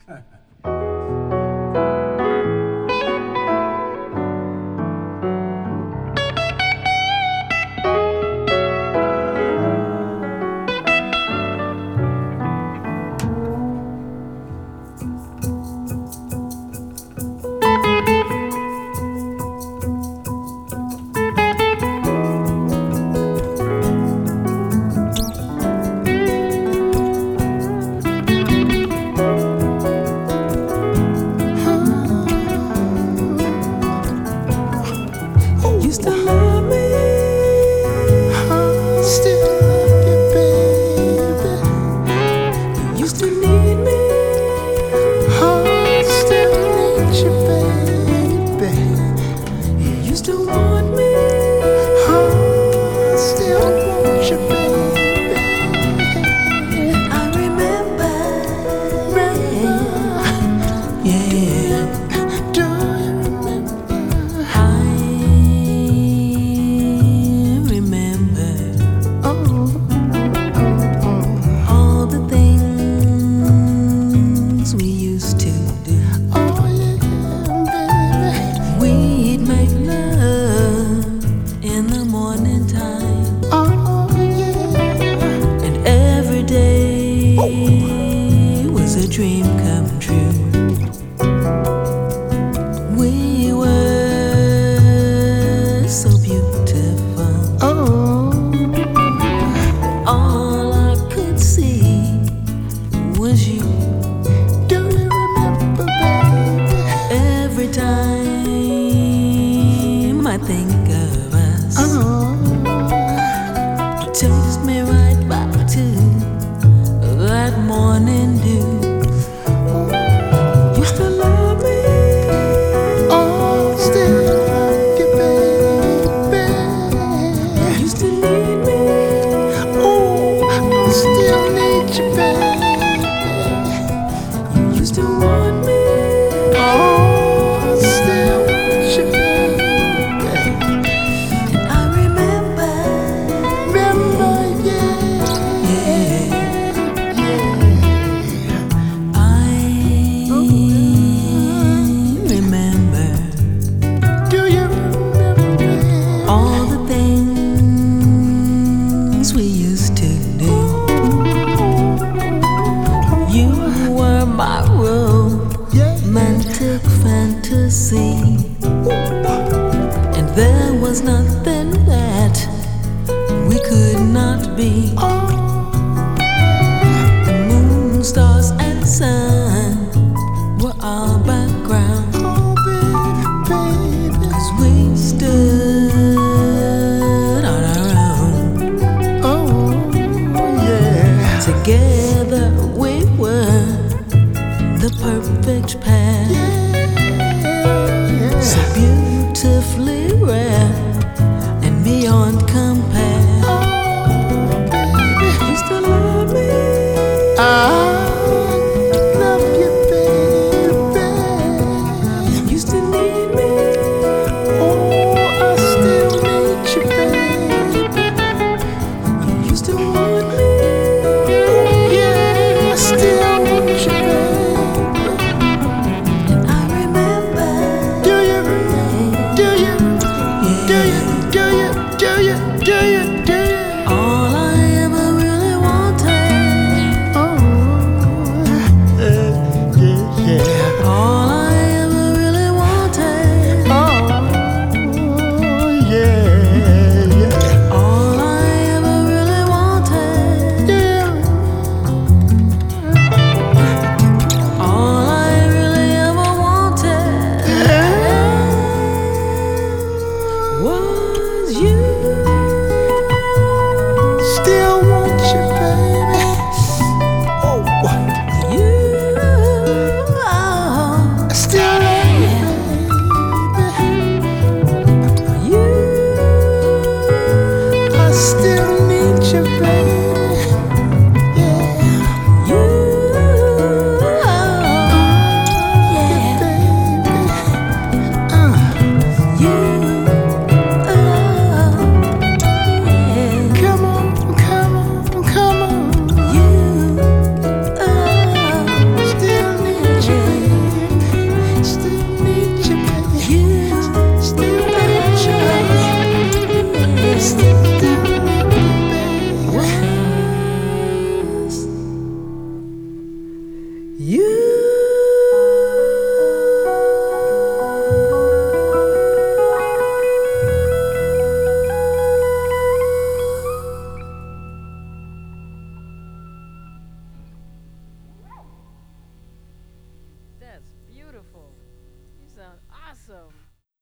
Used to love me, still love you, baby. You used to need me, still need you, baby. You used to want me, still want you, baby. I remember, yeah. Do you remember? All the things we used to do. Oh yeah, baby. We'd make love in the morning time. Oh yeah. And every day was a dream come true. We were so beautiful. All I could see was you. Do you remember, baby? Every time I think of us, it takes me right back to that morning dew. Used to love me, still love you, baby. Used to need me, still need you, baby. You used to want me, still want you, baby. And I remember, yeah. I remember. Do you remember all the things we used to do? You were my romantic fantasy, and there was nothing that we could not be. The moon, stars, and sun were our background, 'cause we stood on our own. Together we were the perfect pair.